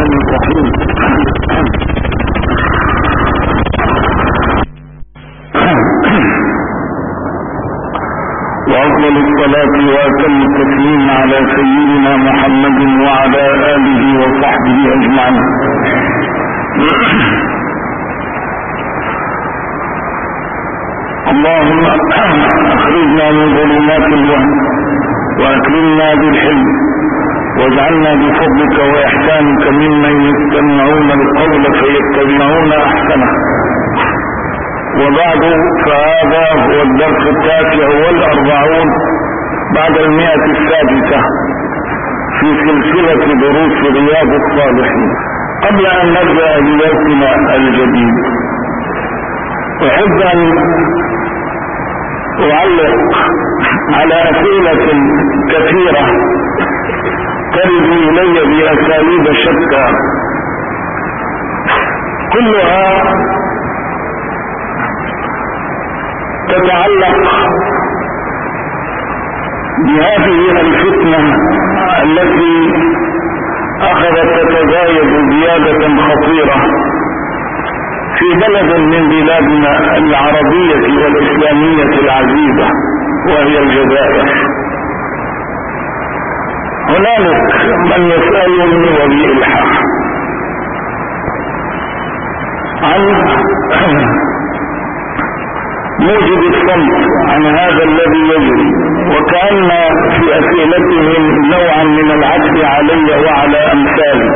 الرحمن الرحيم. وأفضل الصلاة وأتم التسليم على سيدنا محمد وعلى آله وصحبه أجمعين. اللهم أخرجنا من ظلمات الوهم وأكرمنا بالحلم واجعلنا بفضلك وإحسانك ممن يستمعون القول فيتبعون أحسنه. وبعد، فهذا هو الدرس 49 بعد 100 في سلسلة دروس رياض الصالحين. قبل أن نبدأ بدرسنا الجديد أحب أن أعلق على أسئلة كثيرة ترد إلي بأساليب شتى، كلها تتعلق بهذه الفتنة التي أخذت تتزايد زيادة خطيرة في بلد من بلادنا العربية والإسلامية العزيزة وهي الجزائر. هنالك من يسألني وبإلحاح عن موجب الصمت عن هذا الذي يجري، وكأن في أسئلتهم نوعا من العتب علي وعلى أمثالي،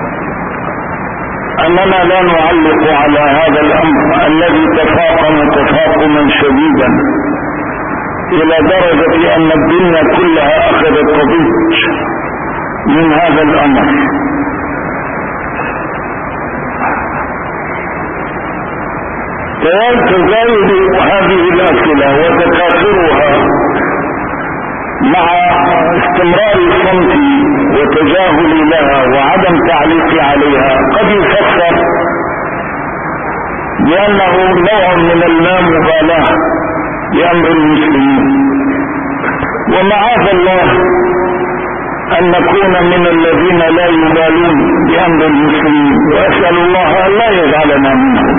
أننا لا نعلق على هذا الأمر الذي تفاقم تفاقما شديدا إلى درجة أن الدنيا كلها أخذت تضج من هذا الأمر. تزايد هذه الأسئلة وتكاثرها مع استمرار الصمت وتجاهل لها وعدم تعليق عليها قد يفسر بأنه نوع من اللامبالاة بأمر المسلمين، ومعاذ الله أن نكون من الذين لا يبالون بأمر المسلمين، وأسأل الله أن لا يجعلنا منهم.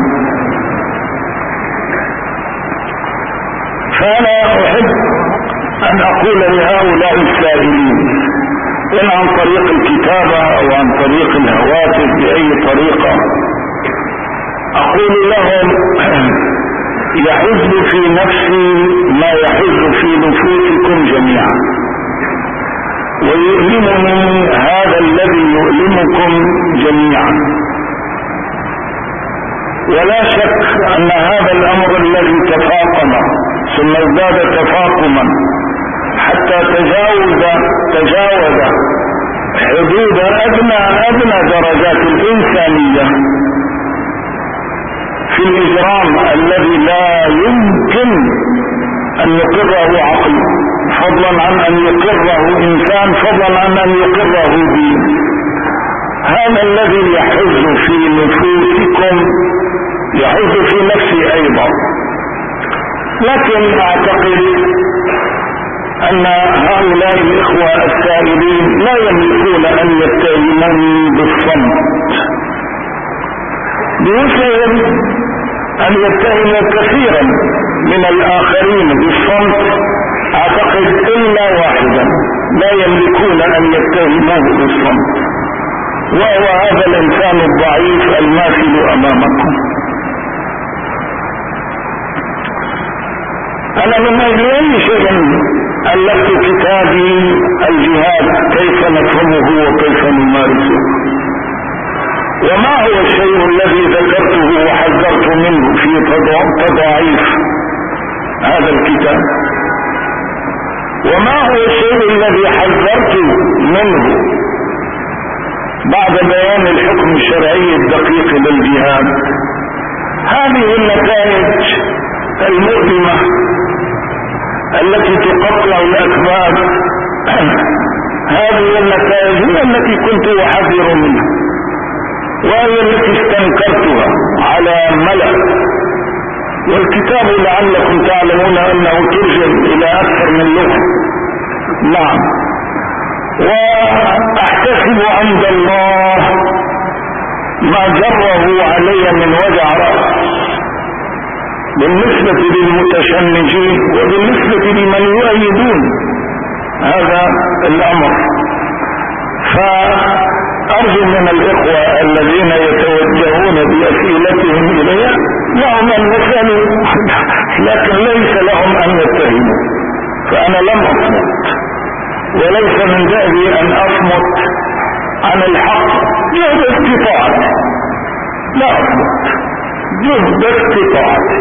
فأنا أحب أن أقول لهؤلاء السائلين، إن عن طريق الكتابة أو عن طريق الهواتف بأي طريقة، أقول لهم يحز في نفسي ما يحز في نفوسكم جميعا، ويؤلمني هذا الذي يؤلمكم جميعا. ولا شك أن هذا الأمر الذي تفاقم ثم ازداد تفاقما حتى تجاوز حدود أدنى درجات الإنسانية في الإجرام الذي لا يمكن أن يقره عقل، فضلا عن أن يقره إنسان، فضلا عن أن يقره دين. هذا الذي يحز في نفوسكم يحز في نفسي أيضا، لكن أعتقد أن هؤلاء الإخوة السائلين لا يملكون أن يتهموني بالصمت، بوسعهم أن يتهموا كثيرا من الآخرين بالصمت، أعتقد إلا واحدا لا يملكون أن يتهموه بالصمت، وهو هذا الإنسان الضعيف الماثل أمامكم. أنا من أجل أي شيء ألفت كتابي الجهاد، كيف نفهمه وكيف نمارسه، وما هو الشيء الذي ذكرته وحذرت منه في تضاعيف هذا الكتاب، وما هو الشيء الذي حذرت منه بعد بيان الحكم الشرعي الدقيق للجهاد. هذه النتائج المؤلمة التي تقطع الأسباب، هذه النتائج هي التي كنت أحذر منها، وهي التي استنكرتها على ملأ. والكتاب لعلكم تعلمون أنه ترجم إلى أكثر من لغة. نعم، وأحتسب عند الله ما جره علي من وجع رأس بالنسبة للمتشنجين وبالنسبة لمن يؤيدون هذا الأمر. فأرجو من الإخوة الذين يتوجهون بأسئلتهم إلي لهم أن يسألوا لكن ليس لهم أن يتهموا، فأنا لم أصمت وليس من دأبي أن أصمت عن الحق جهد استطاعتي، لا أصمت جهد استطاعتي.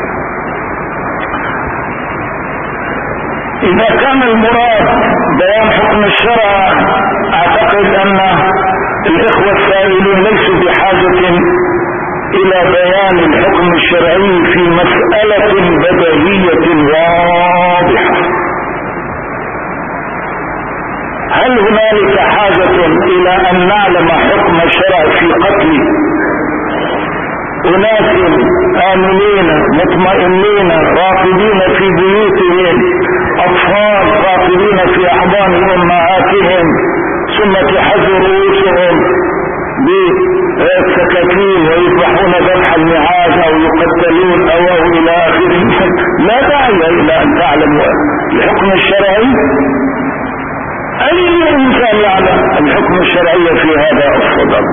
إذا كان المراد بيان حكم الشرع أعتقد أن الإخوة السائلين ليسوا بحاجة إلى بيان الحكم الشرعي في مسألة بديهية واضحة. هل هنالك حاجة إلى أن نعلم حكم الشرع في قتل أناس آمنين مطمئنين راقدين في بيوتهم، أطفال راقدين في أحضان أمهاتهم، ثم تحز رؤوسهم بالسكاكين ويذبحون ذبح المعاز أو يقتلون أو إلى آخره؟ لا داعي إلى أن تعلم الحكم الشرعي. أي إنسان يعلم الحكم الشرعي في هذا الصدد،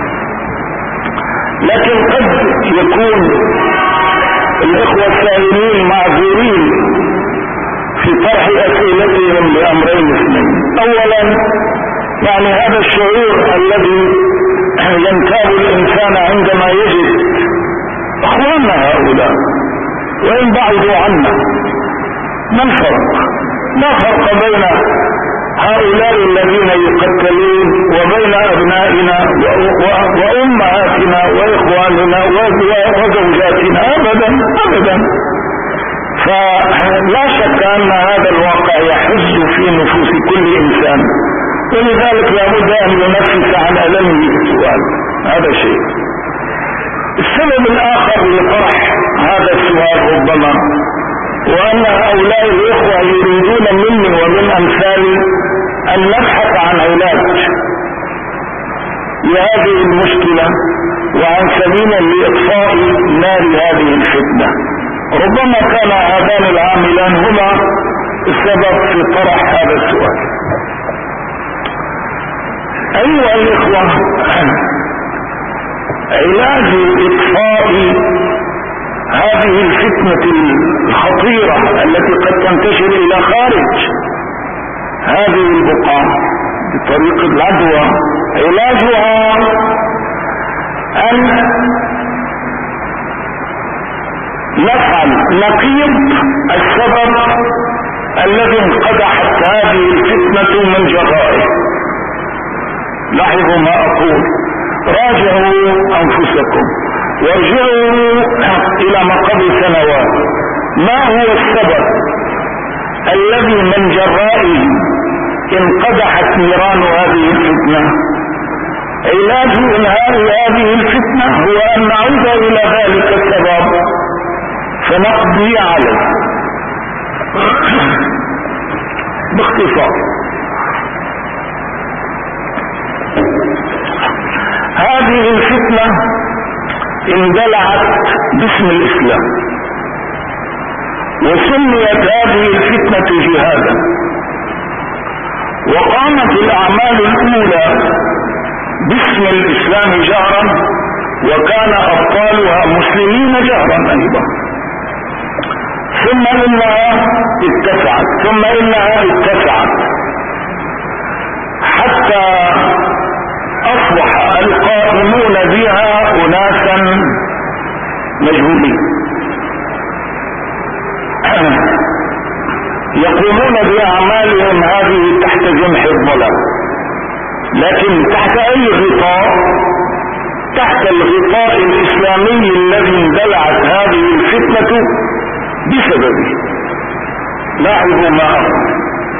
لكن قد يكون الإخوة السائلين معذورين في طرح أسئلتهم لأمرين اثنين. أولا يعني هذا الشعور الذي ينتاب الإنسان عندما يجد أخواننا هؤلاء وإن بعدوا عنا، ما الفرق؟ لا فرق بين هؤلاء الذين يقتلون وبين أبنائنا وأمهاتنا وإخواننا وزوجاتنا، أبدا أبدا. فلا شك أن هذا الواقع يحز في نفوس كل إنسان، ولذلك لابد أن ينفس عن ألمه بالسؤال. هذا شيء. السبب الآخر لطرح هذا السؤال ربما وأن هؤلاء الإخوة يريدون مني ومن أمثالي أن نبحث عن علاج لهذه المشكلة وعن سبيل لإطفاء نار هذه الفتنة. ربما كان هذان العاملان هما السبب في طرح هذا السؤال. أيها الإخوة، علاج إطفاء هذه الفتنة الخطيرة التي قد تنتشر إلى خارج هذه البقعة بطريق العدوى، علاجها أن نفعل نقيض السبب الذي انقدحت هذه الفتنة من جرائه. لاحظوا ما أقول، راجعوا أنفسكم وارجعوا إلى ما قبل سنوات. ما هو السبب الذي من جرائه انقدحت نيران هذه الفتنة؟ علاج انهاء هذه الفتنة هو أن نعود إلى ذلك السبب فنقضي عليه. باختصار، هذه الفتنة اندلعت باسم الإسلام، وسميت هذه الفتنة جهادا، وقامت الأعمال الأولى باسم الإسلام جهرا، وكان أبطالها مسلمين جهرا أيضا، ثم إنها اتسعت حتى أصبح القائمون بها أناسا مجهولين يقومون بأعمالهم هذه تحت جنح الظلام، لكن تحت أي غطاء؟ تحت الغطاء الإسلامي الذي اندلعت هذه الفتنة بسببه. لاحظوا ما أقول،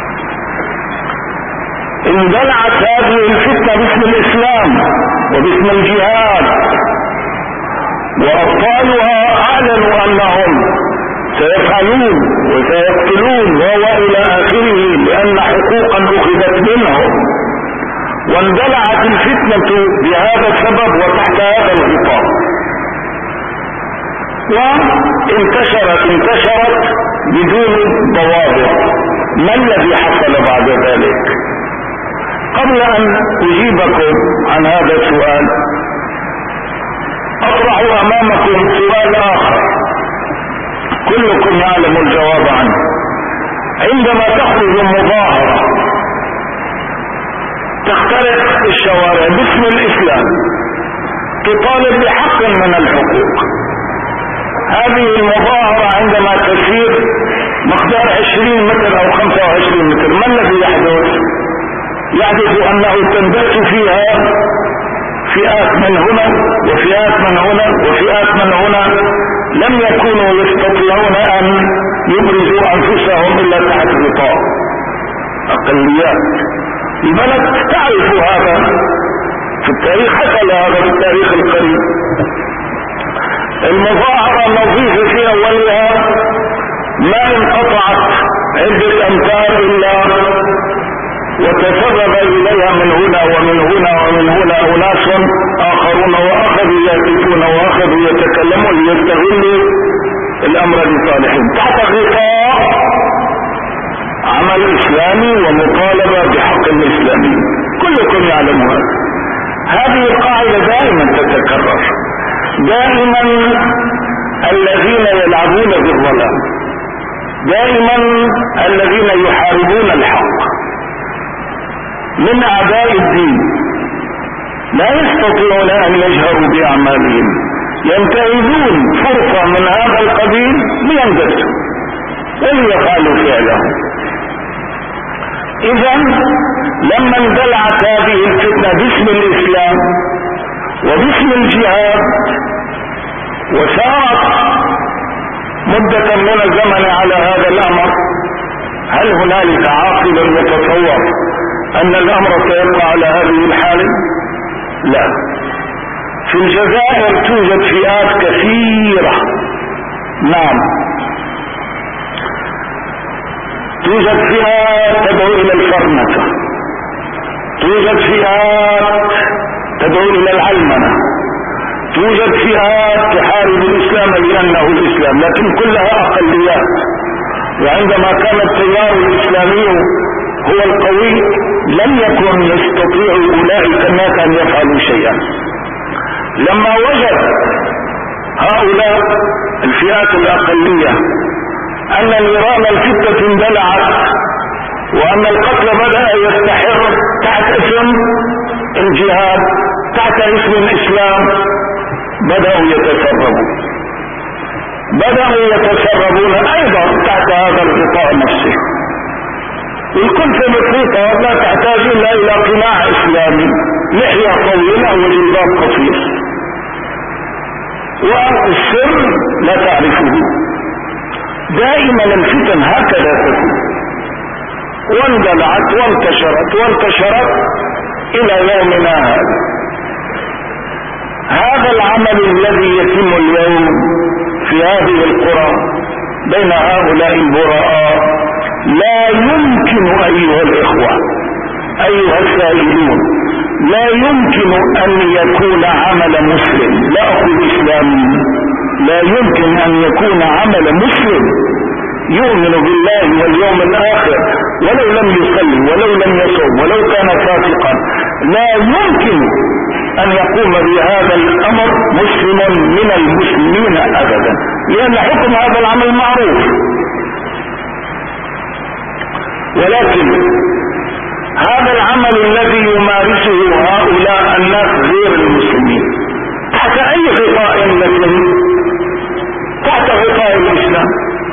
اندلعت هذه الفتنة باسم الإسلام وباسم الجهاد، وأبطالها أعلنوا أنهم سيفعلون وسيقتلون وإلى آخره، لأن حقوقا أخذت منهم واندلعت الفتنة بهذا السبب وتحت هذا الغطاء، وانتشرت بدون ضوابط. ما الذي حصل بعد ذلك؟ قبل ان اجيبكم عن هذا السؤال اطرح امامكم سؤال اخر كلكم يعلم الجواب عنه. عندما تخرج مظاهرة تخترق الشوارع باسم الاسلام تطالب بحق من الحقوق، هذه المظاهرة عندما تسير مقدار 20 متر او 25 متر، ما الذي يحدث؟ يحدث انه تندس فيها فئات من هنا وفئات من هنا وفئات من هنا، لم يكونوا يستطيعون ان يبرزوا انفسهم الا تحت غطاء، اقليات. البلد تعرف هذا في التاريخ، حصل هذا في التاريخ القريب. المظاهرة نظيفة في اولها ما انقطعت عدة امتار الا وتسرب اليها من هنا ومن هنا ومن هنا اناس اخرون، واخذوا يهتفون واخذوا يتكلمون ليستغلوا الامر لصالحهم تحت غطاء عمل اسلامي ومطالبة بحق الاسلامي. كلكم يعلم هذا. هذه القاعدة دائما تتكرر، دائما الذين يلعبون بالظلام، دائما الذين يحاربون الحق من اعداء الدين لا يستطيعون ان يجهروا باعمالهم، ينتهزون فرصة من هذا القبيل ليندسوا وليفعلوا فعلهم. اذا لما اندلعت هذه الفتنة باسم الاسلام وباسم الجهاد وسارت مدة من الزمن على هذا الامر، هل هنالك عاقل يتصور ان الامر سيبقى على هذه الحالة؟ لا. في الجزائر توجد فئات كثيرة، نعم توجد فئات تدعو الى الفرنسة، توجد فئات تدعو الى العلمنة، توجد فئات تحارب الاسلام لانه الاسلام، لكن كلها اقليات. وعندما كان التيار الاسلامي هو القوي لم يكن يستطيع اولئك الناس ان يفعلوا شيئا. لما وجد هؤلاء الفئات الاقلية ان نيران الفتنة اندلعت وان القتل بدأ يستحر تحت اسم الجهاد تحت اسم الاسلام، بدأوا يتسربون ايضا تحت هذا الغطاء نفسه. الكلفة بسيطة لا تحتاج الا الى قناع اسلامي، لحية طويلة وجلباب قصير، والسر لا تعرفه. دائما الفتن هكذا تكون، واندلعت وانتشرت الى يومنا هذا. هذا العمل الذي يتم اليوم في هذه القرى بين هؤلاء البراء لا يمكن ايها الاخوة ايها السائلون، لا يمكن ان يكون عمل مسلم، لا اقول اسلامي، لا يمكن ان يكون عمل مسلم يؤمن بالله واليوم الاخر ولو لم يصلي ولو لم يصوم ولو كان فاسقا، لا يمكن ان يقوم بهذا الامر مسلم من المسلمين ابدا، لان حكم هذا العمل معروف. ولكن هذا العمل الذي يمارسه هؤلاء الناس غير المسلمين تحت اي غطاء لكن تحت غطاء الاسلام،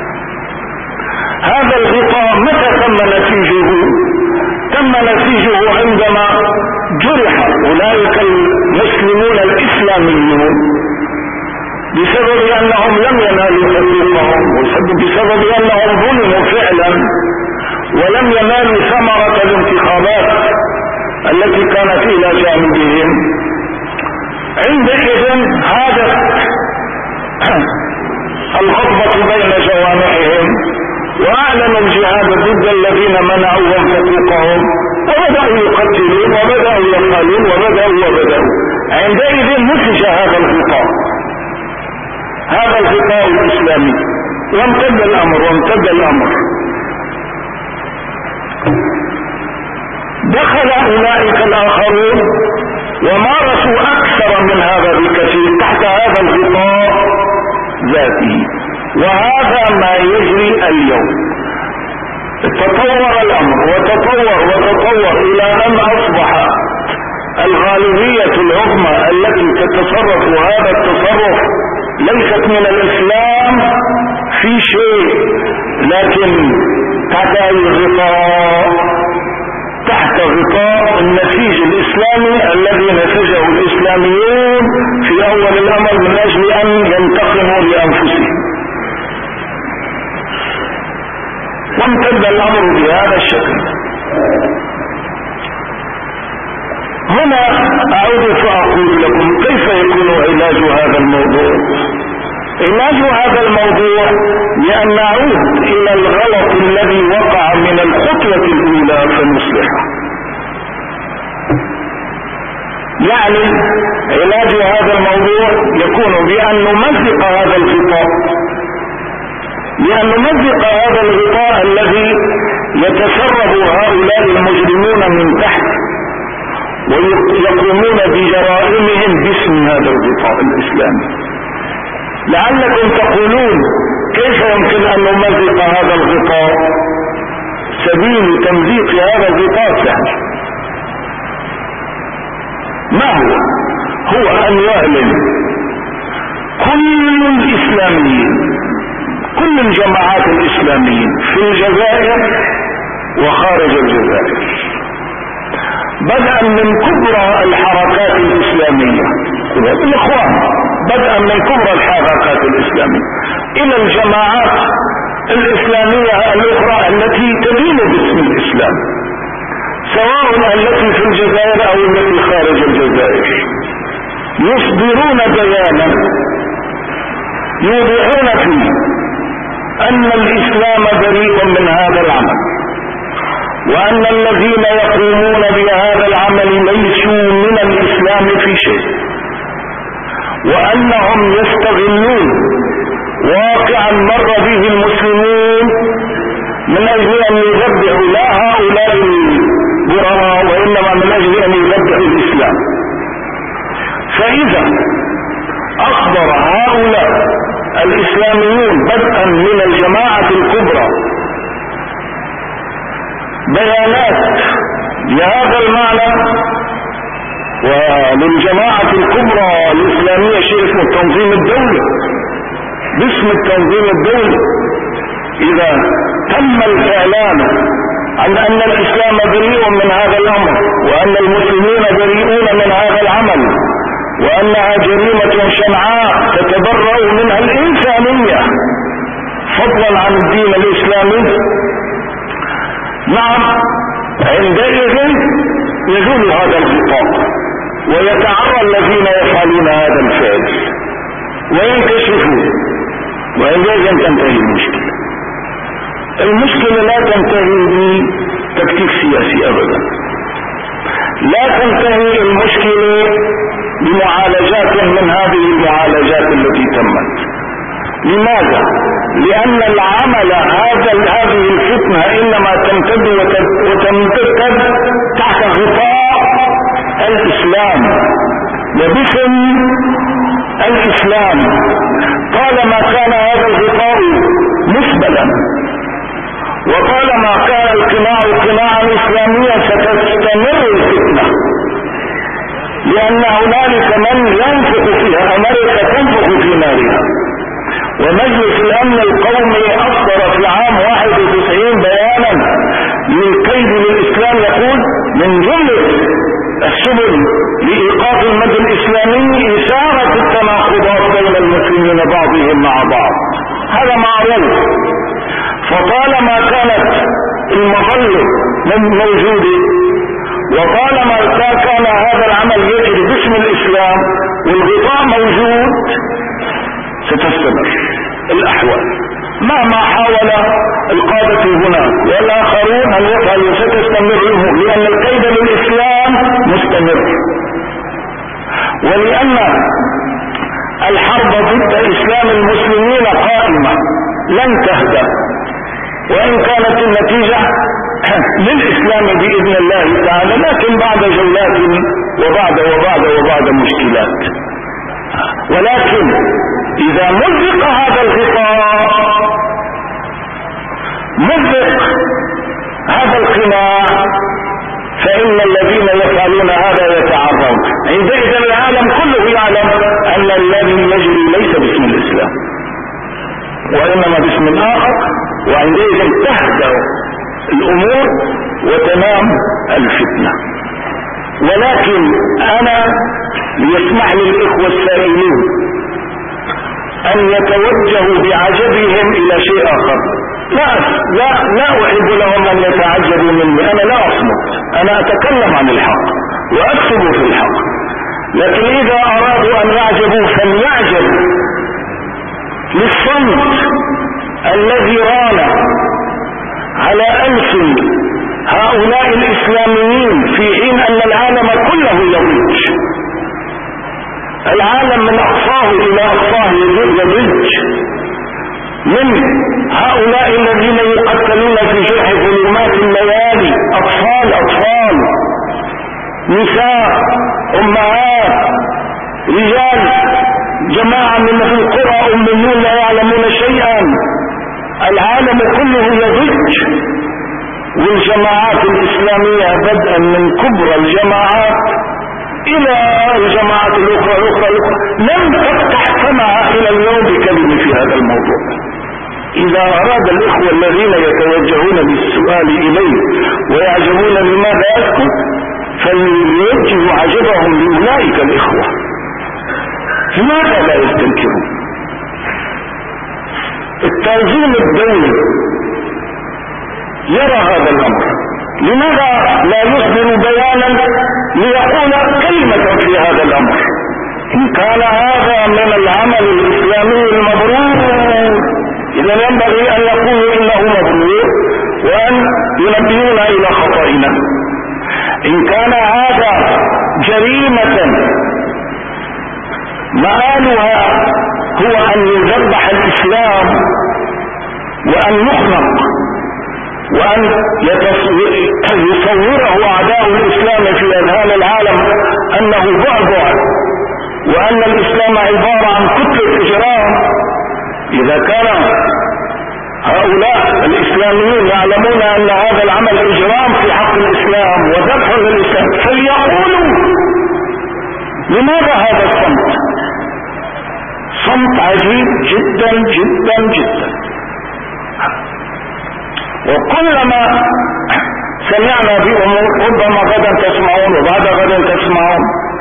هذا الغطاء متى تم نسيجه؟ تم نسيجه عندما جرح اولئك المسلمون الاسلاميون بسبب انهم لم ينالوا حقوقهم، بسبب انهم ظلموا فعلا ولم ينالوا ثمرة الانتخابات التي كانت الى جانبهم. عندئذ هاجت الغضبة بين جوانحهم واعلنوا الجهاد ضد الذين منعوهم حقوقهم، فبدأوا يقتلون وبدأوا يقالون وبدأوا عندئذ نسج هذا الغطاء الإسلامي وامتد الأمر دخل أولئك الآخرون ومارسوا أكثر من هذا بكثير تحت هذا الغطاء ذاته. وهذا ما يجري اليوم. تطور الأمر وتطور إلى أن أصبح الغالبية العظمى التي تتصرف هذا التصرف ليست من الإسلام في شيء، لكن تحت غطاء النسيج الإسلامي الذي نسجه الإسلاميون في أول الأمر من أجل أن ينتقموا لأنفسهم. وامتد الأمر بهذا الشكل. هنا أعود فأقول لكم كيف يكون علاج هذا الموضوع. علاج هذا الموضوع لأن نعود إلى الغلط الذي وقع من الخطوة الأولى فنصلحه. يعني علاج هذا الموضوع يكون بأن نمزق هذا الغطاء، الذي يتسرب هؤلاء المجرمون من تحت ويقومون بجرائمهم باسم هذا الغطاء الإسلامي. لعلكم تقولون كيف يمكن أن نمزق هذا الغطاء؟ سبيل تمزيق هذا الغطاء سهل. ما هو أن يعلن كل الإسلاميين، كل الجماعات الإسلاميين في الجزائر وخارج الجزائر، بدءا من كبرى الحركات الإسلامية الإخوان، بدءا من كبرى الحركات الإسلامية إلى الجماعات الإسلامية الأخرى التي تدين باسم الإسلام، سواء التي في الجزائر أو التي خارج الجزائر، يصدرون بيانا يوضحون فيه أن الإسلام بريء من هذا العمل، وأن الذين يقومون بهذا العمل ليسوا من الإسلام في شيء، وأنهم يستغلون واقعا مر به المسلمون من أجل أن يذبحوا لا هؤلاء البرراء، وإنما من أجل أن يذبحوا الإسلام. فإذا أصدر هؤلاء الإسلاميون بدءا من الجماعة الكبرى بيانات لهذا المعنى، وللجماعة الكبرى الإسلامية شيء اسمه التنظيم الدولي، باسم التنظيم الدولي، إذا تم الإعلان عن أن الإسلام بريء من هذا الأمر، وأن المسلمين بريئون من هذا العمل، وأنها جريمة شنعاء تتبرأ منها الإنسانية فضلا عن الدين الإسلامي، نعم، عندئذ يزول هذا الغطاء ويتعرى الذين يفعلون هذا الفعل وينكشفون، وعندئذ تنتهي المشكلة. المشكلة لا تنتهي بتكتيك سياسي أبدا، لا تنتهي المشكلة بمعالجات من هذه المعالجات التي تمت. لماذا؟ لأن العمل هذه الفتنة إنما تمتد وتمتد تحت غطاء الإسلام وباسم الإسلام. طالما كان هذا الغطاء مسبلا، وطالما كان القناع قناعا إسلاميا، ستستمر الفتنة، لأن هنالك من ينفق فيها، أمريكا تنفق في نارها. ومجلس الأمن القومي أصدر في عام 91 بيانا للكيد للإسلام، يقول من جملة السبل لإيقاف المد الإسلامي إثارة التناقضات بين المسلمين بعضهم مع بعض. هذا معروف. فطالما كانت المظلة موجودة، وطالما كان هذا العمل يجري باسم الإسلام والغطاء موجود، ستستمر الأحوال مهما حاول القادة هناك والآخرون أن يفعلوا، ستستمر لهم، لأن الكيد مستمر، ولأن الحرب ضد إسلام المسلمين قائمة لن تهدأ، وإن كانت النتيجة للإسلام بإذن الله تعالى، لكن بعد جولات وبعد مشكلات. ولكن إذا مزق هذا الغطاء، مزق هذا القناع، فإن الذين يفعلون هذا يتعرضون. عندئذ العالم كله يعلم أن الذي يجري ليس باسم الإسلام وإنما باسم آخر، وعندئذ تهدأ الأمور وتنام الفتنة. ولكن أنا يسمح للإخوة السائلين أن يتوجهوا بعجبهم إلى شيء آخر. لا أحب لهم أن يتعجبوا مني، أنا لا أصمت، أنا أتكلم عن الحق وأكتب في الحق. لكن إذا أرادوا أن يعجبوا فليعجبوا للصمت الذي ران على ألسن هؤلاء الإسلاميين في حين أن العالم كله يضج. العالم من أقصاه إلى أقصاه يضج من هؤلاء الذين يقتلون في جرح ظلمات الليالي، أطفال نساء أمهات رجال، جماعة من في القرى أميون لا يعلمون شيئا. العالم كله يضج، والجماعات الإسلامية بدءا من كبرى الجماعات إلى الجماعات الأخرى لم تفتح سمعها إلى اليوم بكلمة في هذا الموضوع. إذا أراد الإخوة الذين يتوجهون بالسؤال إليه ويعجبون لماذا أسكت فليوجهوا عجبهم لأولئك الإخوة. لماذا لا يستنكرون؟ التنظيم الدولي يرى هذا الأمر، لماذا لا يصدر بيانا ليقول كلمة في هذا الأمر؟ إن كان هذا من العمل الإسلامي المبرور إذا ينبغي أن يقولوا إنه مبرور وأن ينبهونا إلى خطئنا. إن كان هذا جريمة مآلها هو أن يذبح الإسلام وأن يخنق وأن يصوره أعداء الإسلام في أذهان العالم أنه بعبع وأن الإسلام عبارة عن كتلة إجرام، إذا كان هؤلاء الإسلاميين يعلمون أن هذا العمل إجرام في حق الإسلام وذبح للإسلام فليقولوا. لماذا هذا الصمت؟ صمت عجيب جدا جدا جدا. وكلما سمعنا بأمور ربما غدا تسمعون وبعد غدا تسمعون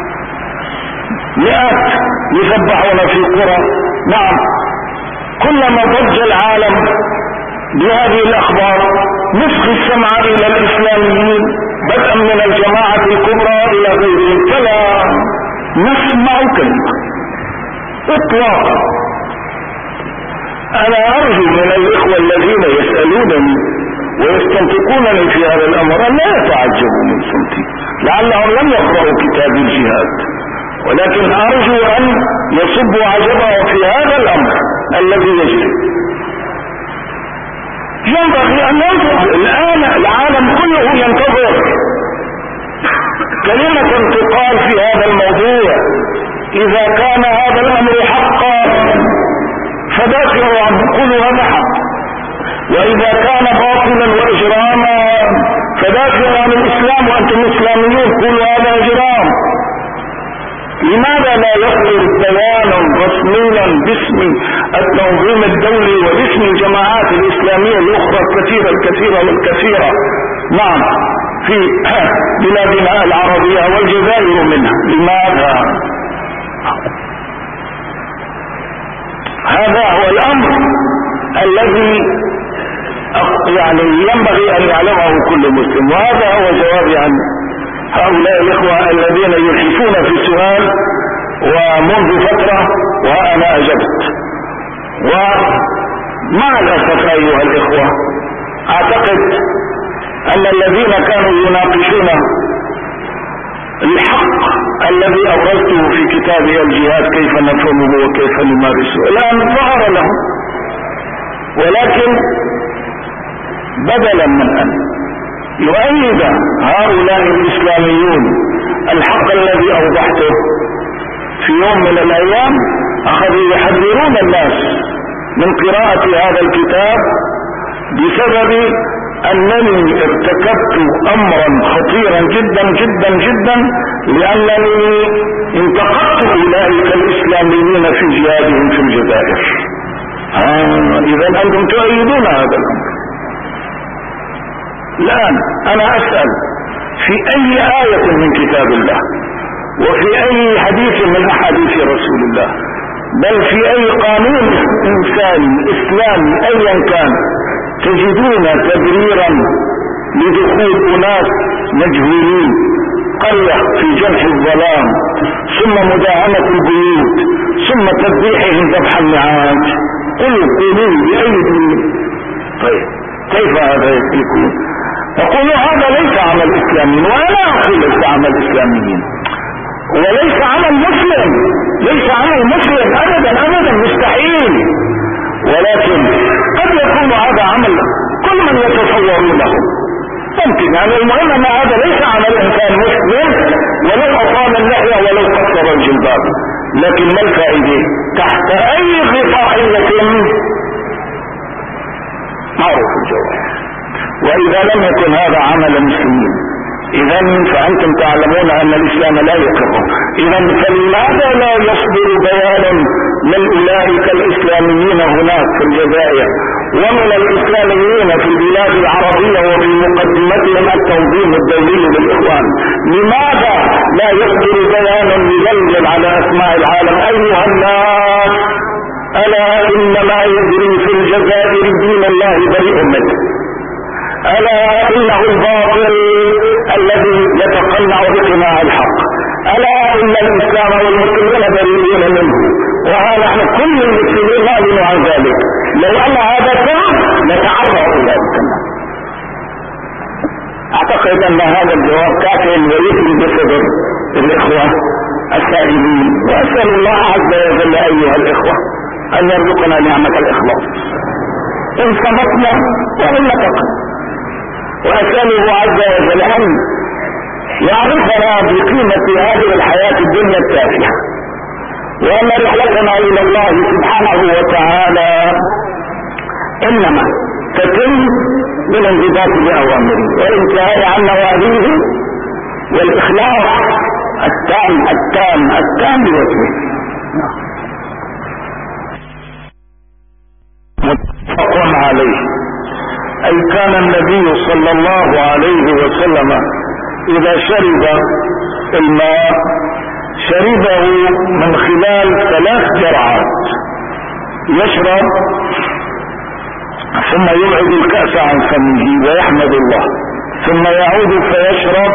مئات يذبحون في قرى. نعم، كلما ضج العالم بهذه الأخبار نسخ السمع إلى الإسلاميين بدءا من الجماعة الكبرى إلى غيرهم فلا نسمع كلمة إطلاقا. أنا أرجو من الإخوة الذين يسألونني ويستنطقونني في هذا الأمر أن لا يتعجبوا من صمتي، لعلهم لم يقرأوا كتاب الجهاد، ولكن أرجو أن يصبوا عجبهم في هذا الأمر الذي يجري. ينبغي أن ننظر الآن، العالم كله ينتظر كلمة تقال في هذا الموضوع. إذا كان هذا الأمر حقا فدافعوا عنه، قولوا هذا حق، وإذا كان باطلا وإجراما فدافعوا عن الإسلام وأنتم إسلاميون، قولوا هذا إجرام. لماذا لا يصدر بيانا رسميا باسم التنظيم الدولي وباسم الجماعات الإسلامية الأخرى الكثيرة نعم في بلادنا العربية والجزائر منها؟ لماذا؟ هذا هو الأمر الذي ينبغي أن يعلمه كل مسلم، وهذا هو جوابي عن هؤلاء الإخوة الذين يلحفون في سؤال ومنذ فترة وأنا أجبت. ومع الأسف أيها الإخوة أعتقد أن الذين كانوا يناقشون الحق الذي أورثته في كتابي الجهاد كيف نفهمه وكيف نمارسه الآن ظهر له، ولكن بدلا من أن يؤيد هؤلاء الإسلاميون الحق الذي أوضحته في يوم من الأيام أخذوا يحذرون الناس من قراءة هذا الكتاب بسبب أنني ارتكبت أمرا خطيرا جدا جدا جدا، لأنني انتقدت أولئك الإسلاميين في جهادهم في الجزائر. إذا أنتم تؤيدون هذا الأمر. الآن أنا أسأل، في أي آية من كتاب الله وفي أي حديث من أحاديث رسول الله بل في أي قانون إنساني إسلامي أيا كان تجدون تبريرا لدخول أناس مجهولين قرية في جنح الظلام ثم مداهمة البيوت ثم تذبيحهم ذبح النعاج؟ قولوا بأي دين؟ طيب كيف هذا يكون؟ يقولوا هذا ليس عمل إسلاميين، وأنا أقول ليس عمل إسلاميين وليس عمل مسلم، ليس عمل مسلم أبدا أبدا، مستحيل. ولكن قد يكون هذا عمل كل من يتصورونه ممكن، يعني المهم أن هذا ليس عمل إنسان مسلم ولو أطال اللحية ولو قصر الجلباب. لكن ما الفائدة؟ تحت أي غطائية؟ معروف الجواب. وإذا لم يكن هذا عمل مسلمين إذا فأنتم تعلمون أن الإسلام لا يقر. إذا فلماذا لا يصدر بيان من أولئك الإسلاميين هناك في الجزائر ومن الإسلاميين في البلاد العربية وفي مقدمتهم التنظيم الدولي للإخوان؟ لماذا لا يصدر بيان يدلل على أسماء العالم؟ أيها الناس، ألا إنما يجري في الجزائر دين الله بريء منه، ألا إنه الباطل الذي يتقنع بقناع الحق، ألا إن الإسلام والمسلمين بريئون منه، ونحن كل المسلمين نعلن عن ذلك. لو أن هذا كان نتعرض إلى الكلام. أعتقد أن هذا الجواب كافٍ ويثري بصدر الإخوة السائلين، وأسأل الله عز وجل أيها الإخوة أن يرزقنا نعمة الإخلاص إن صمتنا وإن نطقنا، وأسأله عز وجل أن يعرفنا بقيمة هذه الحياة الدنيا التافهة، وأن رحلتنا إلى الله سبحانه وتعالى إنما تتم بالانضباط بأوامره والانتهاء عن نواهيه والإخلاص التام بوجهه. متفق عليه، أي كان النبي صلى الله عليه وسلم إذا شرب الماء شربه من خلال 3 جرعات، يشرب ثم يبعد الكأس عن فمه ويحمد الله، ثم يعود فيشرب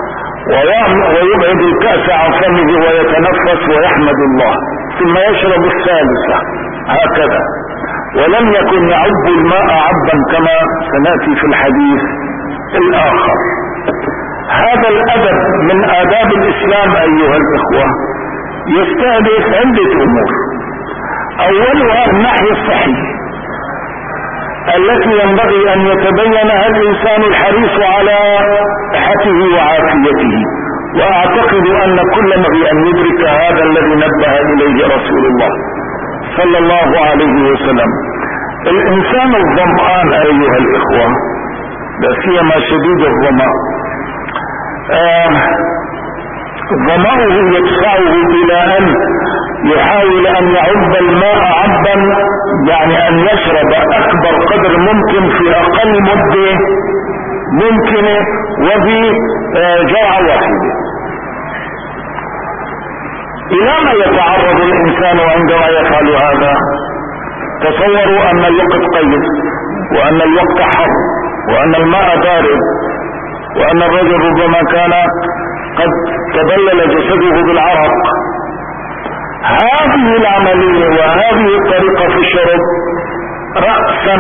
ويبعد الكأس عن فمه ويتنفس ويحمد الله، ثم يشرب الثالثة، هكذا. ولم يكن يعب الماء عبا كما سنأتي في الحديث الآخر. هذا الأدب من آداب الإسلام أيها الإخوة يستهدف عدة أمور. أولها الناحية الصحية التي ينبغي أن يتبينها الإنسان الحريص على صحته وعافيته، وأعتقد أن كل نبي أن يدرك هذا الذي نبه إليه رسول الله صلى الله عليه وسلم. الإنسان الظمآن أيها الإخوة، لا سيما شديد الظمأ، ظمأه يدفعه إلى أن يحاول أن يعب الماء عبا، يعني أن يشرب أكبر قدر ممكن في أقل مدة ممكنة وبجرعة واحدة. إلى ما يتعرض الإنسان عندما يفعل هذا؟ تصوروا أن الوقت قيد، وأن الوقت حر، وأن الماء بارد، وأن الرجل ربما كان قد تبلل جسده بالعرق. هذه العملية وهذه الطريقة في الشرب رأسا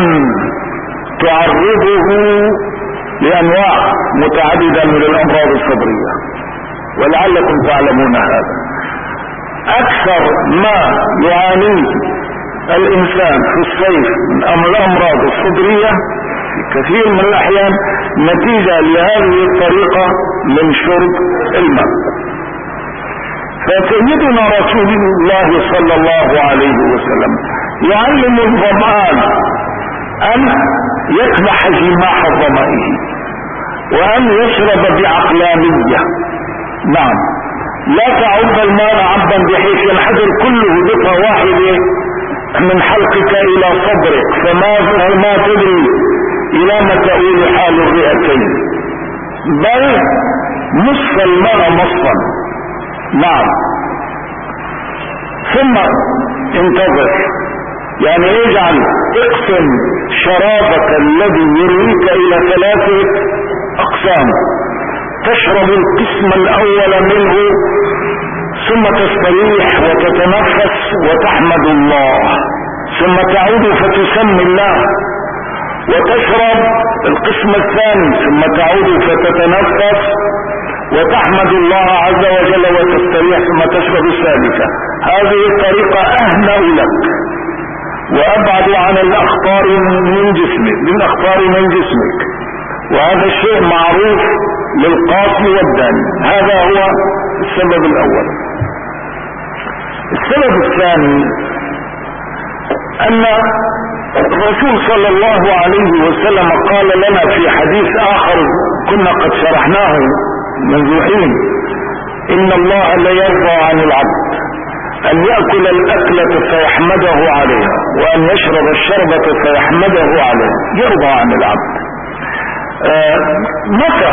تعرضه لأنواع متعددة من الأمراض الصدرية. ولعلكم تعلمون هذا. اكثر ما يعانيه الانسان في الصيف من الامراض الصدرية في كثير من الاحيان نتيجة لهذه الطريقة من شرب الماء. فسيدنا رسول الله صلى الله عليه وسلم يعلم الظمآن ان يكبح جماح ظمئه وان يشرب بعقلانية. نعم، لا تعب الماء عبا بحيث ينحدر كله دفعة واحدة من حلقك الى صدرك، فما تدري الى ما تؤول حال الرئتين، بل نصف الماء نصفا. نعم، ثم انتظر، يعني اجعل اقسم شرابك الذي يرويك الى 3 اقسام. تشرب القسم الاول منه ثم تستريح وتتنفس وتحمد الله، ثم تعود فتسمي الله وتشرب القسم الثاني، ثم تعود فتتنفس وتحمد الله عز وجل وتستريح، ثم تشرب الثالثة. هذه الطريقة اهنأ لك وابعد عن الاخطار من جسمك، وهذا الشيء معروف للقاصي والداني. هذا هو السبب الاول. السبب الثاني ان الرسول صلى الله عليه وسلم قال لنا في حديث اخر كنا قد شرحناه منذ حين: ان الله لا يرضى عن العبد ان يأكل الاكلة فيحمده عليها وان يشرب الشربة فيحمده عليها. يرضى عن العبد. متى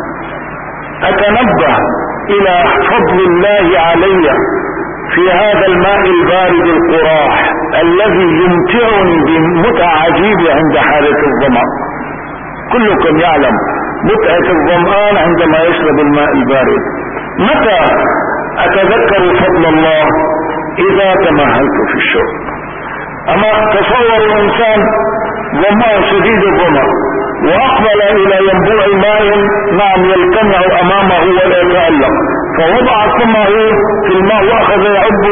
اتنبه الى فضل الله علي في هذا الماء البارد القراح الذي يمتعني بمتعة عجيبة عند حالة الظمأ؟ كلكم يعلم متعة الظمآن عندما يشرب الماء البارد. متى اتذكر فضل الله؟ اذا تمهلت في الشرب. اما تصور الانسان ظمأ شديد الظمأ واقبل الى ينبوع ماء نعم يلتمع امامه ولا يتألق، فوضع ثمه في الماء واخذ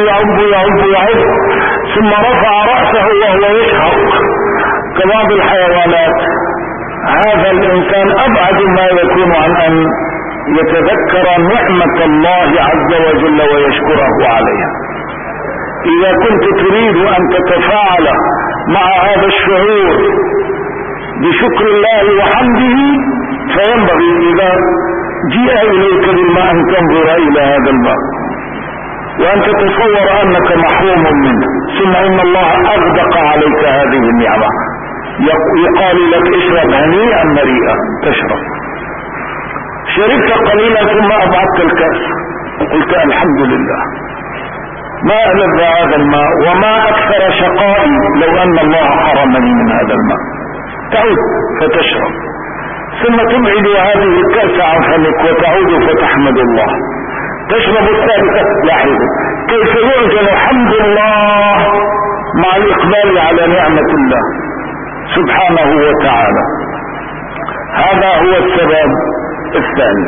يعب ثم رفع رأسه وهو يشهق كبعض الحيوانات. هذا الانسان ابعد ما يكون عن ان يتذكر نعمة الله عز وجل ويشكره عليها. اذا كنت تريد ان تتفاعل مع هذا الشعور بشكر الله وحمده، فينبغي اذا جاء اليك بالماء ان تنظر الى هذا الماء وان تتصور انك محروم منه، ثم ان الله اغدق عليك هذه النعمة. يقال لك اشرب هنيئا مريئا، تشرب. شربت قليلا ثم ابعدت الكأس، قلت الحمد لله ما ألذ هذا الماء وما اكثر شقائي لو ان الله حرمني من هذا الماء. تعود فتشرب، ثم تبعد هذه الكأس عن فمك وتعود فتحمد الله. تشرب الثالثة. لاحظوا كيف يعجل حمد الله مع الاقبال على نعمة الله سبحانه وتعالى. هذا هو السبب الثاني.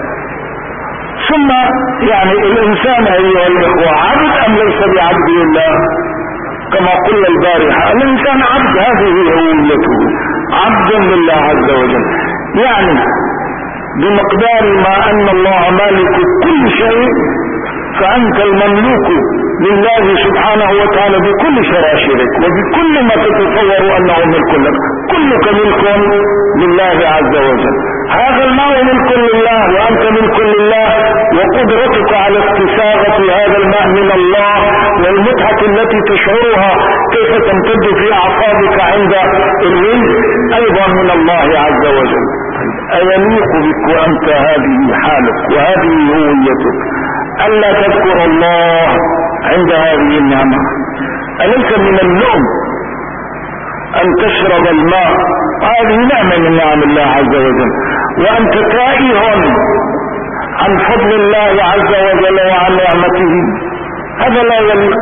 ثم يعني الانسان ايها الاخوة عبد ام ليس بعبد الله؟ كما قلنا البارحة الانسان عبد، هذه هويته، عبد لله عز وجل. يعني بمقدار ما ان الله مالك كل شيء فانت المملوك لله سبحانه وتعالى بكل شراشرك وبكل ما تتصور انه ملك لك. كلك ملك لله عز وجل. هذا الماء ملك لله وانت ملك لله، وقدرتك على استساغة هذا الماء من الله والمتعة التي تشعرها كيف تمتد في اعصابك عند الرزق ايضا من الله عز وجل. أيليق بك وأنت هذه حالك وهذه هويتك ألا تذكر الله عند هذه النعمة؟ أليس من اللؤم أن تشرب الماء؟ هذه نعمة من نعم الله عز وجل، وأنت تائه عن فضل الله عز وجل وعن نعمته. هذا لا يليق.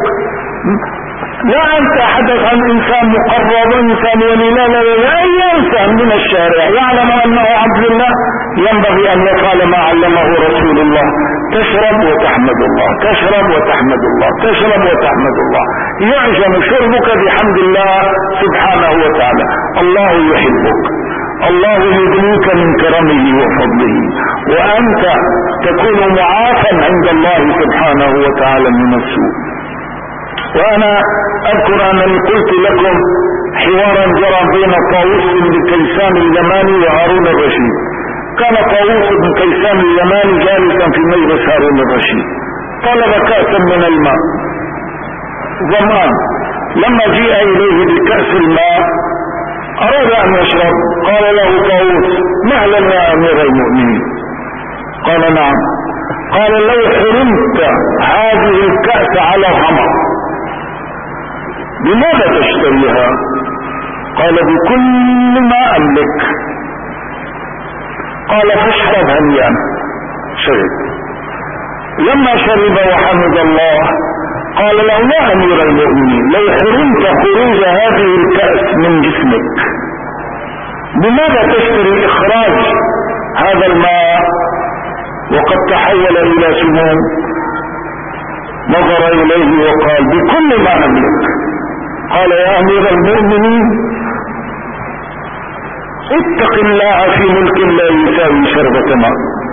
لا أنت حدث عن إنسان مقرب، إنسان ولي، لا أي إنسان من الشارع يعلم أنه عبد الله ينبغي أن يفعل ما علمه رسول الله تشرب وتحمد الله، تشرب وتحمد الله، تشرب وتحمد الله، يعجن شربك بحمد الله سبحانه وتعالى. الله يحبك، الله يدنيك من كرمه وفضله، وأنت تكون معافى عند الله سبحانه وتعالى من السوء. وأنا أذكر أنني قلت لكم حوارا جرى بين طاووس بن كيسان اليماني وهارون الرشيد. كان طاووس بن كيسان اليماني جالسا في مجلس هارون الرشيد، طلب كأسا من الماء، ظمآن، لما جيء إليه بكأس الماء أراد أن يشرب، قال له طاووس: مهلا يا أمير المؤمنين. قال: نعم. قال: لو حرمت هذه الكأس على ظمأ بماذا تشتريها؟ قال: بكل ما أملك. قال: فاشرب هنيئا. شرب. لما شرب وحمد الله قال له: يا أمير المؤمنين، لو حرمت خروج هذه الكأس من جسمك بماذا تشتري إخراج هذا الماء وقد تحول إلى سموم؟ نظر إليه وقال: بكل ما أملك. قال: يا أمير المؤمنين، اتق الله في ملك لا يساوي شربة ماء.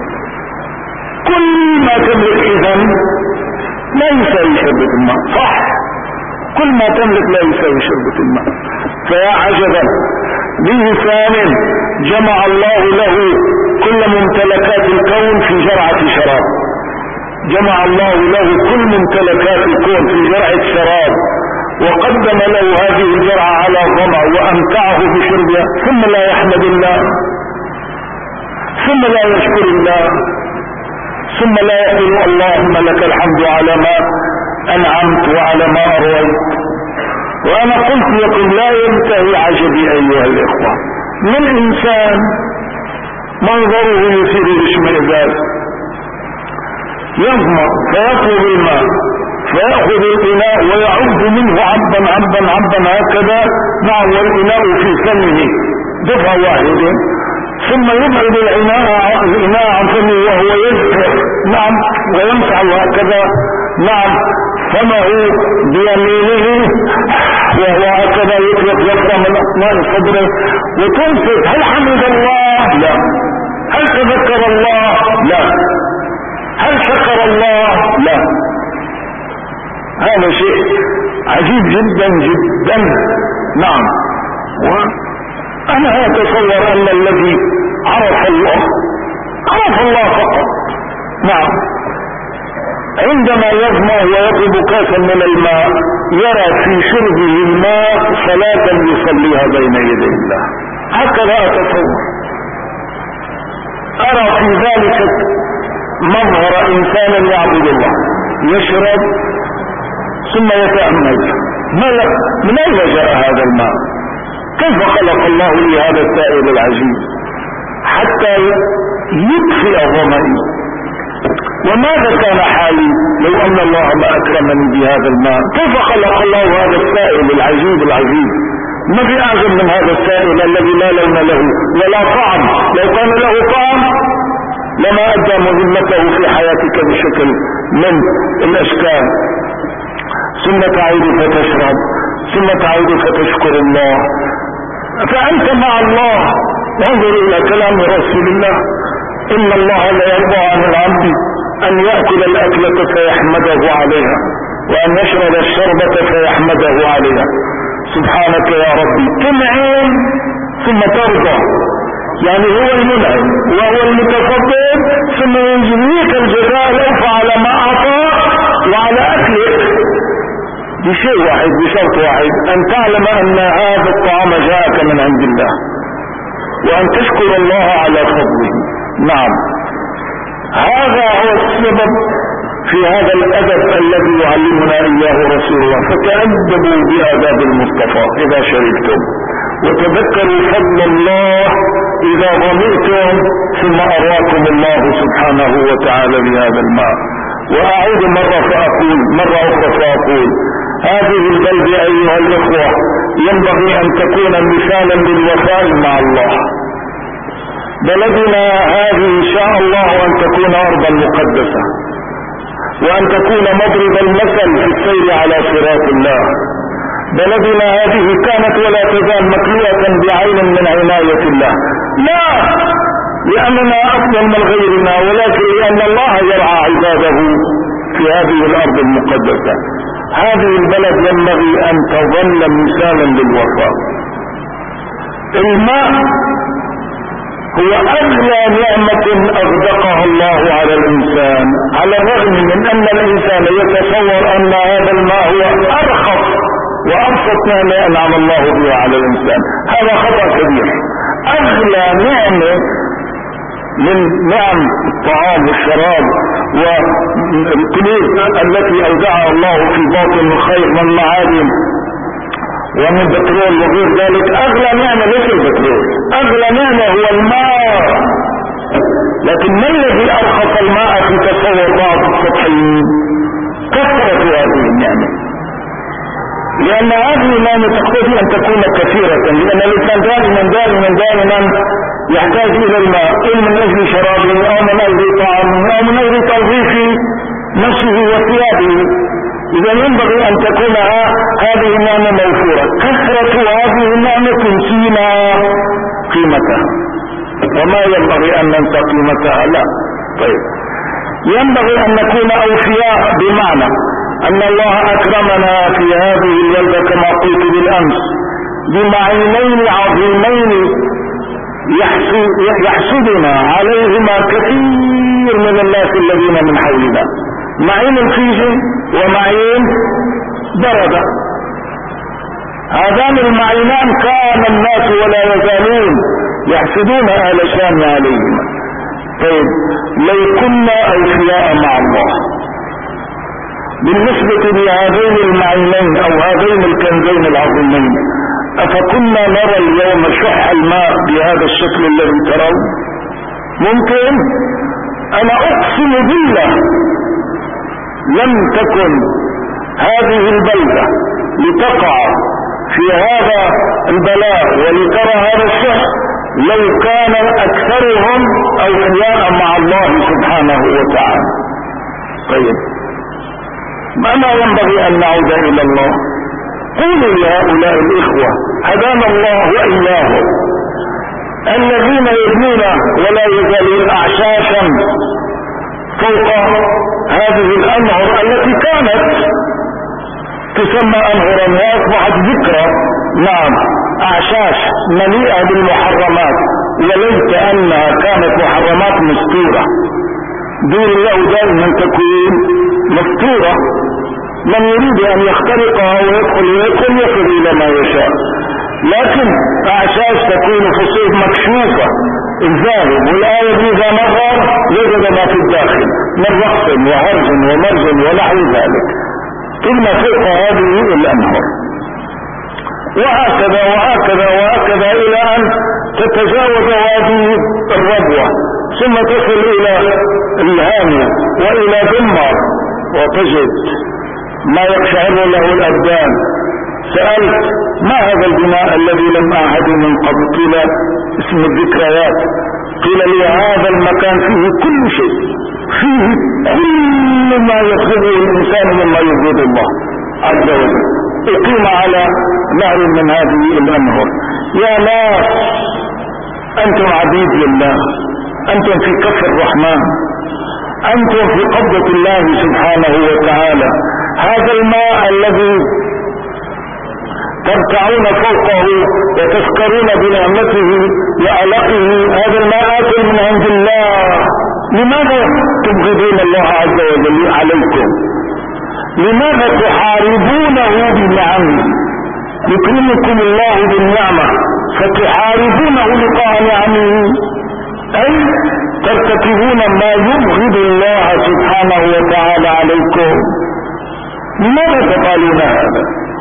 كل ما تملك إذن لا يساوي شربة الماء، صح، كل ما تملك لا يساوي شربة الماء. فيا عجبا بإنسان جمع الله له كل ممتلكات الكون في جرعة شراب، جمع الله له كل ممتلكات الكون في جرعة شراب، وقدم له هذه الجرعة على ظمأ وأمتعه بشربها، ثم لا يحمد الله، ثم لا يشكر الله، ثم لا يقول: اللهم لك الحمد على ما أنعمت وعلى ما أرويت. وأنا قلت لكم لا ينتهي عجبي أيها الإخوة من إنسان منظره يثير الاشمئزاز، يظمأ فيطلب الماء فيأخذ الإناء ويعد منه عبا عبا عبا هكذا، نعم، والإناء في فمه دفع واحد، ثم يبعد الإناء عن فمه وهو يزهر، نعم، ويمسح هكذا، نعم، فمه بيمينه وهو هكذا يطلق يبقى من أطناء صدره، وتنفذ: هل حمد الله؟ لا. هل تذكر الله؟ لا. هل شكر الله؟ لا. هذا شيء عجيب جدا جدا. نعم. وأنا أتصور أن الذي عرف الله فقط، نعم، عندما يظمأ ويطلب كاسا من الماء يرى في شربه الماء صلاة يصليها بين يدي الله. هكذا أتصور، أرى في ذلك مظهر إنسان يعبد الله، يشرب ثم يتأمل: من أين جاء هذا الماء؟ كيف خلق الله لي هذا السائل العجيب حتى يطفئ ظمئي؟ وماذا كان حالي لو أن الله ما أكرمني بهذا الماء؟ كيف خلق الله هذا السائل العجيب العجيب؟ ما في أعجب من هذا السائل الذي لا لون له ولا طعم. لو كان له طعم لما أدى مهمته في حياتك بشكل من الأشكال. ثم تعود فتشرب، ثم تعود فتشكر الله، فأنت مع الله. انظر إلى كلام رسول الله: إن الله لا يرضى عن العبد أن يأكل الأكلة فيحمده عليها، وأن يشرب الشربة فيحمده عليها. سبحانك يا ربي، تنعم ثم ترضى، يعني هو المنعم وهو المتفضل، ثم يجزيك الجزاء الأوفى على ما أعطاك وعلى أكلك بشيء واحد، بشرط واحد: أن تعلم أن هذا الطعام جاءك من عند الله، وأن تشكر الله على فضله. نعم، هذا هو السبب في هذا الأدب الذي يعلمنا إياه رسول الله. فتأدبوا بآداب المصطفى إذا شربتم، وتذكروا فضل الله إذا ظمئتم، ثم أراكم الله سبحانه وتعالى بهذا الماء. وأعود مرة أخرى فأقول: هذه البلدة أيها الإخوة ينبغي أن تكون مثالا للوفاء مع الله. بلدنا هذه إن شاء الله أن تكون أرضا مقدسة، وأن تكون مضرب المثل في السير على صراط الله. بلدنا هذه كانت ولا تزال مكلوءة بعين من عناية الله، لا لأننا أفضل من غيرنا، ولكن لأن الله يرعى عباده في هذه الأرض المقدسة. هذه البلد ينبغي أن تظل مثالا للوفاء. الماء هو أغلى نعمة أغدقها الله على الإنسان، على الرغم من أن الإنسان يتصور أن هذا الماء هو أرخص وأبسط نعمة أنعم الله بها على الإنسان. هذا خطأ كبير. أغلى نعمة من نعم الطعام والشراب والكنوز التي أودعها الله في باطن الخير من معادن ومن بترول وغير ذلك، أغلى نعمة ليس البترول، أغلى نعمة هو الماء. لكن ما الذي أرخص الماء في تصور بعض السطحيين؟ كثرة هذه النعمة، لأن هذه النعمة تقتضي أن تكون كثيرة، لأن الإنسان دائما يحتاج إلى الماء، إن من أجل شرابه أو من أجل طعامه أو من أجل تنظيف نفسه وثيابه. إذا ينبغي أن تكون هذه النعمة موفورة. كثرة هذه النعمة تنسينا قيمتها، وما ينبغي أن ننسى قيمتها، لا. طيب، ينبغي أن نكون أوفياء، بمعنى أن الله أكرمنا في هذه البلدة كما قلت بالأمس بمعينين عظيمين يحسدنا عليهما كثير من الناس الذين من حولنا، معين الفيجن ومعين درجة. هذان المعينان كان الناس ولا يزالون يحسدون أهل شام عليهما. طيب، لو كنا أوفياء مع الله بالنسبة لهذين المعينين أو هذين الكنزين العظيمين، أفكنا نرى اليوم شح الماء بهذا الشكل الذي ترون؟ ممكن؟ أنا أقسم بالله لم تكن هذه البلدة لتقع في هذا البلاء ولترى هذا الشح لو كان أكثرهم أوفياء مع الله سبحانه وتعالى. طيب، ما ينبغي أن نعود إلى الله؟ قولوا لهؤلاء الإخوة هدانا الله وإياهم الذين يبنون ولا يزالون أعشاشا فوق هذه الأنهر التي كانت تسمى أنهرا وأصبحت ذكرى. نعم، أعشاش مليئة بالمحرمات، وليس أنها كانت محرمات مستورة. دين الله دائما تكون مستورة، من يريد أن يخترقها ويدخل يصل إلى ما يشاء، لكن أعشاش تكون فصول مكشوفة الذاهب والآية إذا نظر يجد ما في الداخل من رقص وهرج ومرج ونحو ذلك، ثم فوق هذه الأنهار، وهكذا وهكذا وهكذا إلى أن تتجاوز هذه الربوة ثم تصل إلى الهامية وإلى دمر، وتجد ما يقشعر له الأبدان. سألت ما هذا البناء الذي لم أعهد من قبل؟ قيل اسم الذكريات. قيل لي هذا المكان فيه كل شيء، فيه كل ما يطلبه الإنسان مما يريد الله عز وجل، اقيم على نهر من هذه الأنهر. يا ناس، أنتم عبيد لله، أنتم في كف الرحمن، أنتم في قبضة الله سبحانه وتعالى. هذا الماء الذي ترتعون فوقه وتذكرون بنعمته وعلقه، هذا الماء آت من عند الله. لماذا تبغضون الله عز وجل عليكم؟ لماذا تحاربونه بنعمه؟ يكرمكم الله بالنعمة فتحاربونه لقاء نعمه، أي ترتكبون ما يبغض الله سبحانه وتعالى عليكم. لماذا تقالون هذا؟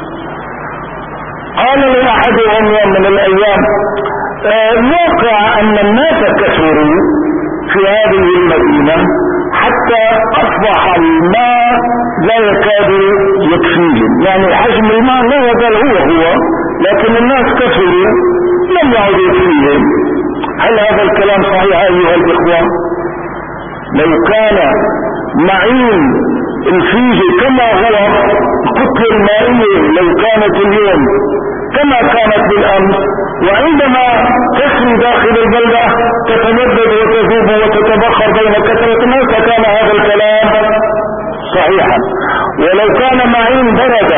قال لي أحدهم يوم من الأيام الواقع أن الناس كثروا في هذه المدينة حتى أصبح الماء لا يكاد يكفيهم، يعني حجم الماء لا يزال هو، لكن الناس كثروا لم يعد يكفيهم. هل هذا الكلام صحيح أيها الإخوة؟ لو كان معين الفيجي كما هو الكتلة المائية لو كانت اليوم كما كانت بالأمس، وعندما تسري داخل البلدة تتمدد وتذوب وتتبخر بين كثرة الناس، كان هذا الكلام صحيحا. ولو كان معين برد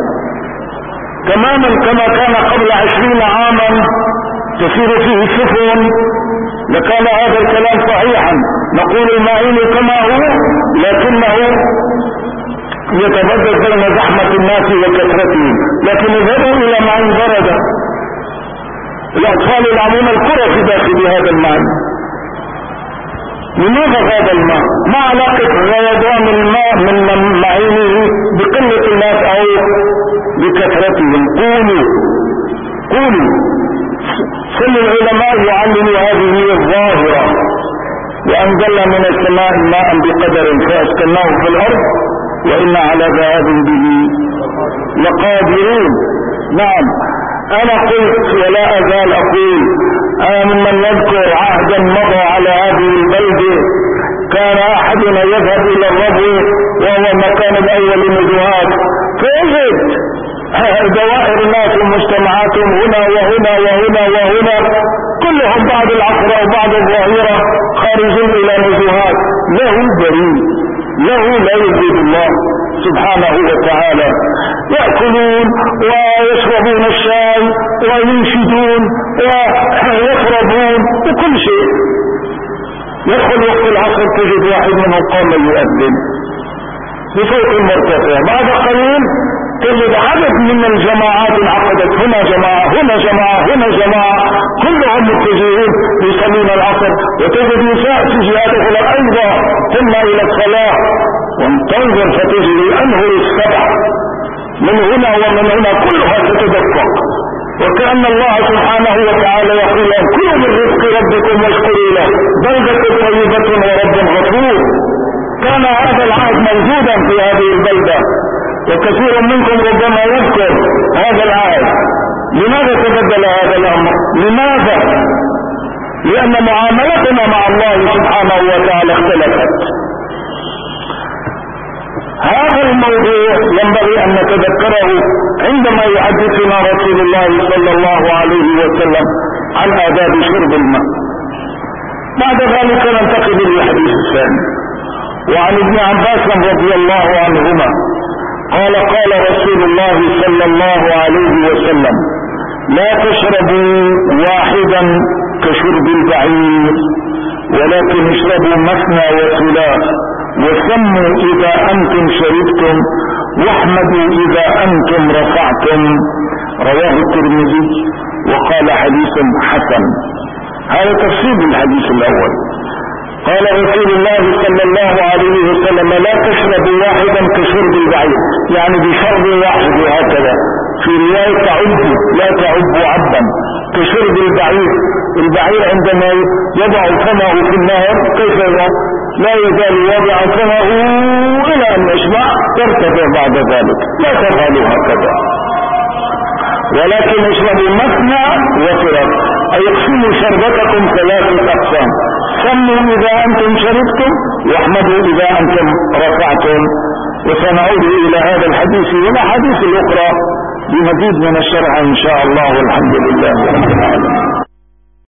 تماما كما كان قبل 20 عاما تسير فيه السفن لكان هذا الكلام صحيحا. نقول المعين كما هو لكنه يتبدد بين زحمة الناس وكثرتهم، لكن اذهبوا الى معين برد الاطفال يلعبون الكرة في داخل هذا الماء. لماذا هذا الماء؟ ما علاقة غيضان الماء من معينه بقلة الناس او بكثرتهم؟ قولوا كل العلماء يعلموا هذه الظاهرة. وأنزلنا من السماء ماء بقدر فأسكناه في الأرض وإنا على ذهاب به لقادرون. نعم، أنا قلت ولا أزال أقول ممن يذكر عهدا مضى على هذه البلدة كان أحدنا يذهب إلى الربو وهو المكان الأول للنزوهات، فيجد دوائر الناس ومجتمعاتهم هنا وهنا وهنا وهنا كلهم بعد العصر أو بعد الظهيرة خارجين إلى نزوهات. له بريء، له لا يوجد الله سبحانه وتعالى. يأكلون ويشربون الشاي وينشدون ويفرضون وكل شيء. يدخل وقت العصر تجد واحد منهم قام يؤذن بصوت مرتفع، بعد قليل تجد عدد من الجماعات انعقدت، هنا جماعة هنا جماعة هنا جماعة كلهم متجهين يصلون العصر، وتجد نساء في جهات اخرى ايضا ثم الى الصلاة، وانتظر فتجد الانهر السبع من هنا ومن هنا كلها تتدفق، وكأن الله سبحانه وتعالى يقول كلوا من رزق ربكم واشكروا له بلدة طيبة ورب غفور. كان هذا العهد موجودا في هذه البلدة وكثير منكم ربما يذكر هذا العهد. لماذا تبدل هذا الامر؟ لماذا؟ لان معاملتنا مع الله سبحانه وتعالى اختلفت. هذا الموضوع ينبغي ان نتذكره عندما يحدثنا رسول الله صلى الله عليه وسلم عن آداب شرب الماء. بعد ذلك ننتقل للحديث الثاني، وعن ابن عباس رضي الله عنهما قال قال رسول الله صلى الله عليه وسلم لا تشربوا واحدا كشرب البعير ولكن اشربوا مثنى وثلاث وسموا اذا انتم شربتم واحمدوا اذا انتم رفعتم. رواه الترمذي وقال حديث حسن. هذا تفسير الحديث الاول. قال رسول الله صلى الله عليه وسلم لا تشربوا واحدا كشرب البعير، يعني بشرب واحد هكذا. في رواية تعب لا تعب عبا كشرب البعير. البعير عندما يضع فمه في النار كيف لا يزال يضع فمه الى ان يشبع ترتفع بعد ذلك، لا تفعلوا هكذا، ولكن اشربوا مثنى وثلاث، اي اقسموا شربتكم ثلاثة اقسام، سموا اذا انتم شربتم واحمدوا اذا انتم رفعتم. وسنعود الى هذا الحديث والاحاديث الاخرى بمزيد من الشرح ان شاء الله، والحمد لله رب العالمين.